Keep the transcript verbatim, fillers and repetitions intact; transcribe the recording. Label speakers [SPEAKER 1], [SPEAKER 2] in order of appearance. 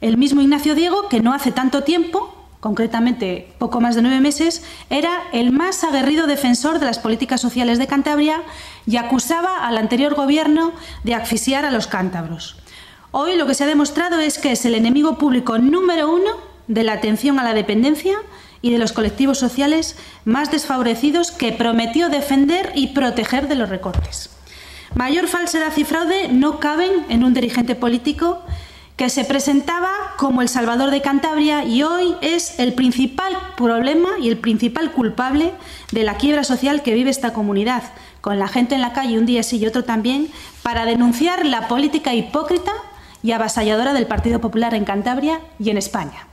[SPEAKER 1] El mismo Ignacio Diego, que no hace tanto tiempo, concretamente poco más de nueve meses, era el más aguerrido defensor de las políticas sociales de Cantabria y acusaba al anterior gobierno de asfixiar a los cántabros. Hoy lo que se ha demostrado es que es el enemigo público número uno de la atención a la dependencia y de los colectivos sociales más desfavorecidos, que prometió defender y proteger de los recortes. Mayor falsedad y fraude no caben en un dirigente político que se presentaba como el salvador de Cantabria y hoy es el principal problema y el principal culpable de la quiebra social que vive esta comunidad, con la gente en la calle un día sí y otro también, para denunciar la política hipócrita y avasalladora del Partido Popular en Cantabria y en España.